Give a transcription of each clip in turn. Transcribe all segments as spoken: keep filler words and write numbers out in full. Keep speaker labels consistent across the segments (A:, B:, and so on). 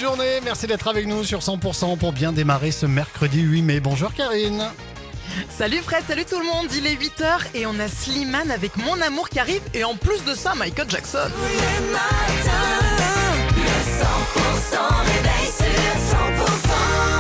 A: journée. Merci d'être avec nous sur cent pour cent pour bien démarrer ce mercredi huit mai. Bonjour Karine.
B: Salut Fred, salut tout le monde, il est huit heures et on a Slimane avec Mon Amour qui arrive et en plus de ça Michael Jackson.
C: Tous les matins, le cent pour cent réveil sur cent pour cent.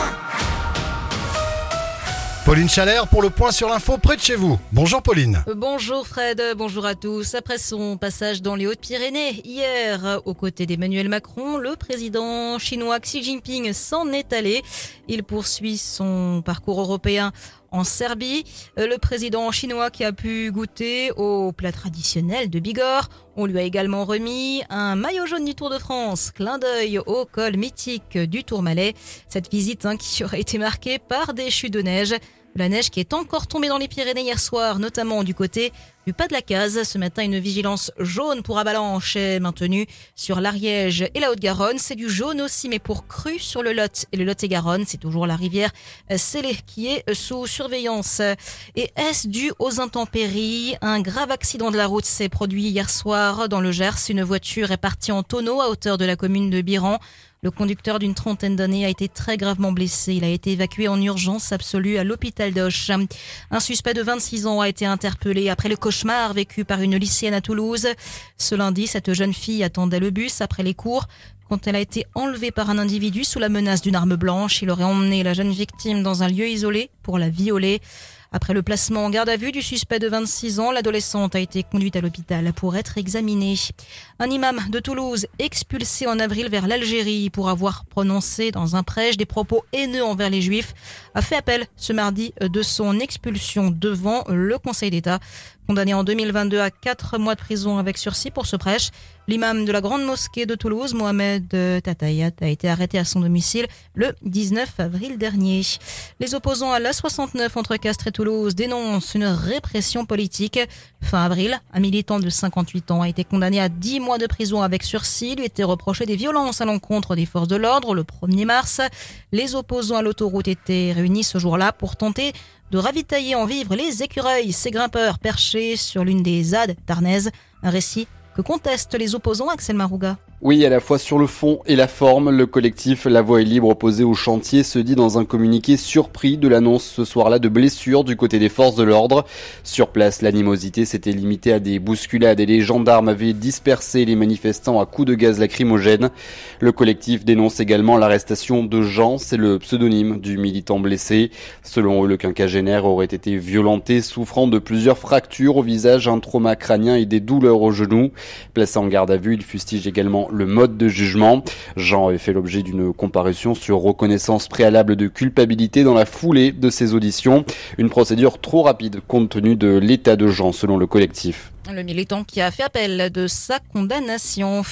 A: Pauline Chalère pour le point sur l'info près de chez vous. Bonjour Pauline.
D: Bonjour Fred, bonjour à tous. Après son passage dans les Hautes-Pyrénées hier, aux côtés d'Emmanuel Macron, le président chinois Xi Jinping s'en est allé. Il poursuit son parcours européen en Serbie. Le président chinois qui a pu goûter au plat traditionnel de Bigorre. On lui a également remis un maillot jaune du Tour de France, clin d'œil au col mythique du Tourmalet. Cette visite hein, qui aurait été marquée par des chutes de neige. La neige qui est encore tombée dans les Pyrénées hier soir, notamment du côté du Pas de la Case. Ce matin, une vigilance jaune pour avalanche est maintenue sur l'Ariège et la Haute-Garonne. C'est du jaune aussi, mais pour crue sur le Lot et le Lot-et-Garonne. C'est toujours la rivière Célé qui est sous surveillance. Et est-ce dû aux intempéries? Un grave accident de la route s'est produit hier soir dans le Gers. Une voiture est partie en tonneau à hauteur de la commune de Biran. Le conducteur d'une trentaine d'années a été très gravement blessé. Il a été évacué en urgence absolue à l'hôpital d'Auch. Un suspect de vingt-six ans a été interpellé après le cauchemar vécu par une lycéenne à Toulouse. Ce lundi, cette jeune fille attendait le bus après les cours quand elle a été enlevée par un individu sous la menace d'une arme blanche. Il aurait emmené la jeune victime dans un lieu isolé pour la violer. Après le placement en garde à vue du suspect de vingt-six ans, l'adolescente a été conduite à l'hôpital pour être examinée. Un imam de Toulouse expulsé en avril vers l'Algérie pour avoir prononcé dans un prêche des propos haineux envers les juifs a fait appel ce mardi de son expulsion devant le Conseil d'État. Condamné en deux mille vingt-deux à quatre mois de prison avec sursis pour ce prêche, l'imam de la grande mosquée de Toulouse, Mohamed Tatayat, a été arrêté à son domicile le dix-neuf avril dernier. Les opposants à l'A soixante-neuf entre Castres et Toulouse dénoncent une répression politique. Fin avril, un militant de cinquante-huit ans a été condamné à dix mois de prison avec sursis. Il lui était reproché des violences à l'encontre des forces de l'ordre le premier mars. Les opposants à l'autoroute étaient réunis ce jour-là pour tenter de ravitailler en vivres les écureuils, ces grimpeurs perchés sur l'une des ZAD d'Arnaise. Un récit que contestent les opposants, Axel Marouga.
E: Oui, à la fois sur le fond et la forme, le collectif La Voix est libre opposé au chantier se dit dans un communiqué surpris de l'annonce ce soir-là de blessures du côté des forces de l'ordre. Sur place, l'animosité s'était limitée à des bousculades et les gendarmes avaient dispersé les manifestants à coups de gaz lacrymogène. Le collectif dénonce également l'arrestation de Jean, c'est le pseudonyme du militant blessé. Selon eux, le quinquagénaire aurait été violenté, souffrant de plusieurs fractures au visage, un trauma crânien et des douleurs au genou. Placé en garde à vue, il fustige également le mode de jugement. Jean avait fait l'objet d'une comparution sur reconnaissance préalable de culpabilité dans la foulée de ses auditions. Une procédure trop rapide compte tenu de l'état de Jean selon le collectif.
D: Le militant qui a fait appel de sa condamnation.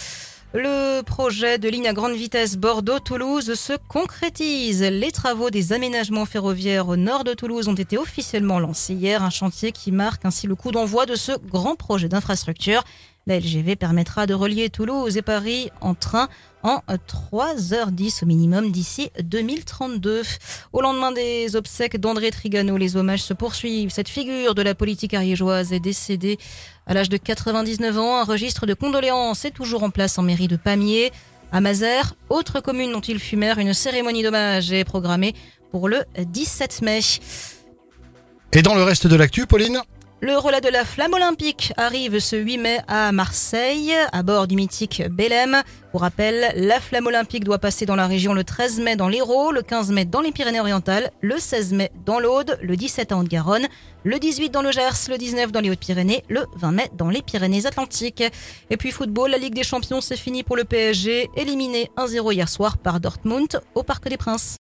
D: Le projet de ligne à grande vitesse Bordeaux-Toulouse se concrétise. Les travaux des aménagements ferroviaires au nord de Toulouse ont été officiellement lancés hier. Un chantier qui marque ainsi le coup d'envoi de ce grand projet d'infrastructure. La L G V permettra de relier Toulouse et Paris en train en trois heures dix au minimum d'ici deux mille trente-deux. Au lendemain des obsèques d'André Trigano, les hommages se poursuivent. Cette figure de la politique ariégeoise est décédée à l'âge de quatre-vingt-dix-neuf ans. Un registre de condoléances est toujours en place en mairie de Pamiers. À Mazères, autre commune dont il fut maire, une cérémonie d'hommage est programmée pour le dix-sept mai.
A: Et dans le reste de l'actu, Pauline ?
D: Le relais de la flamme olympique arrive ce huit mai à Marseille, à bord du mythique Belém. Pour rappel, la flamme olympique doit passer dans la région le treize mai dans l'Hérault, le quinze mai dans les Pyrénées-Orientales, le seize mai dans l'Aude, le dix-sept en Haute-Garonne, le dix-huit dans le Gers, le dix-neuf dans les Hautes-Pyrénées, le vingt mai dans les Pyrénées-Atlantiques. Et puis football, la Ligue des Champions, c'est fini pour le P S G, éliminé un zéro hier soir par Dortmund au Parc des Princes.